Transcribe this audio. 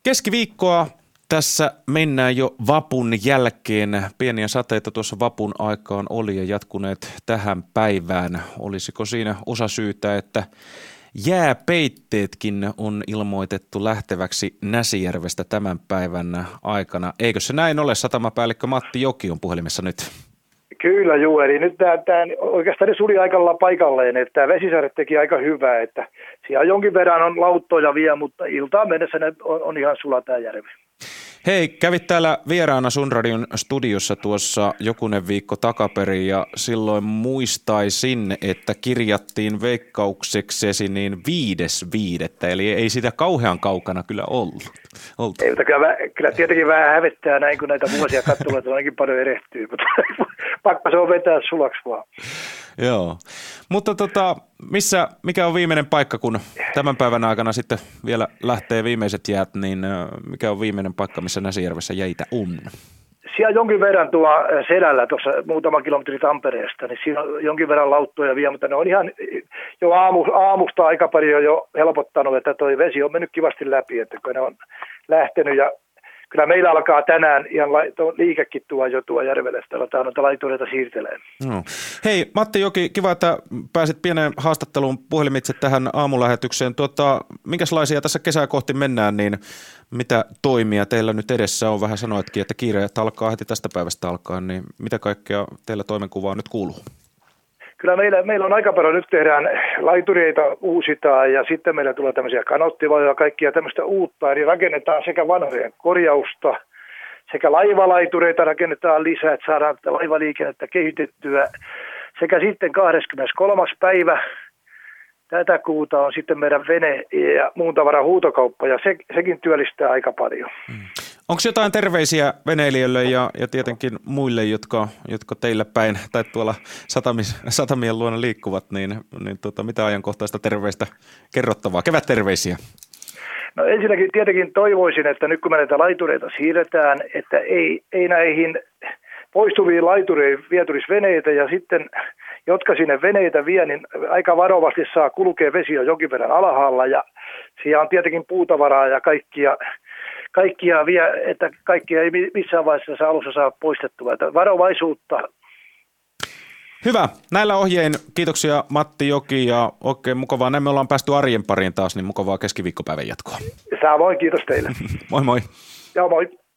Keskiviikkoa tässä mennään jo vapun jälkeen. Pieniä sateita tuossa vapun aikaan oli ja jatkuneet tähän päivään. Olisiko siinä osasyytä, että jääpeitteetkin on ilmoitettu lähteväksi Näsijärvestä tämän päivän aikana? Eikö se näin ole? Satamapäällikkö Matti Joki on puhelimessa nyt. Kyllä juu, eli nyt tämä oikeastaan ne suli aikalla paikalleen, että tämä Vesisaari teki aika hyvää, että siellä jonkin verran on lauttoja vielä, mutta iltaan mennessä ne on ihan sula tämä järvi. Hei, kävit täällä vieraana Sun Radion studiossa tuossa jokunen viikko takaperin ja silloin muistaisin, että kirjattiin veikkaukseksesi niin 5.5. Eli ei sitä kauhean kaukana kyllä ollut. Ei, mutta kyllä tietenkin vähän hävettää näin, kun näitä vuosia katsoo, että ainakin paljon erehtyy, mutta pakko se on vetää sulaksi vaan. Joo, mutta mikä on viimeinen paikka, kun tämän päivän aikana sitten vielä lähtee viimeiset jäät, niin mikä on viimeinen paikka, missä Näsijärvessä jäitä on? Siellä jonkin verran tuo selällä, tuossa muutama kilometri Tampereesta, niin siinä on jonkin verran lauttoja vielä, mutta ne on ihan jo aamusta aika paljon jo helpottanut, että toi vesi on mennyt kivasti läpi, että kun ne on lähtenyt ja kyllä meillä alkaa tänään ihan liikekin tuo järvelle, että aletaan noita laitureita siirtelemään. No. Hei Matti Joki, kiva, että pääsit pieneen haastatteluun puhelimitse tähän aamulähetykseen. Minkälaisia tässä kesää kohti mennään, niin mitä toimia teillä nyt edessä on? Vähän sanoitkin, että kiireet alkaa heti tästä päivästä alkaen, niin mitä kaikkea teillä toimenkuvaa nyt kuuluu? Kyllä meillä on aika paljon, nyt tehdään laitureita, uusitaan ja sitten meillä tulee tämmöisiä kanottiloja ja kaikkia tämmöistä uutta, eli rakennetaan sekä vanhojen korjausta, sekä laivalaitureita rakennetaan lisää, että saadaan laivaliikennettä kehitettyä, sekä sitten 23. päivä tätä kuuta on sitten meidän vene- ja muun tavaran huutokauppa, ja sekin työllistää aika paljon. Onko jotain terveisiä veneilijöille ja tietenkin muille, jotka teillä päin tai tuolla satamien luona liikkuvat, niin mitä ajankohtaista terveistä kerrottavaa? Kevätterveisiä. No ensinnäkin tietenkin toivoisin, että nyt kun me näitä laitureita siirretään, että ei näihin poistuviin laitureihin vieturisi veneitä ja sitten jotka sinne veneitä vie, niin aika varovasti saa kulkea, vesi on jonkin verran alhaalla ja siellä on tietenkin puutavaraa ja kaikkia vielä, että kaikkia ei missään vaiheessa alussa saa poistettua. Että varovaisuutta. Hyvä. Näillä ohjein kiitoksia Matti Joki ja oikein mukavaa. Näin me ollaan päästy arjen pariin taas, niin mukavaa keskiviikkopäivän jatkoa. Samoin, kiitos teille. Moi moi. Joo, moi.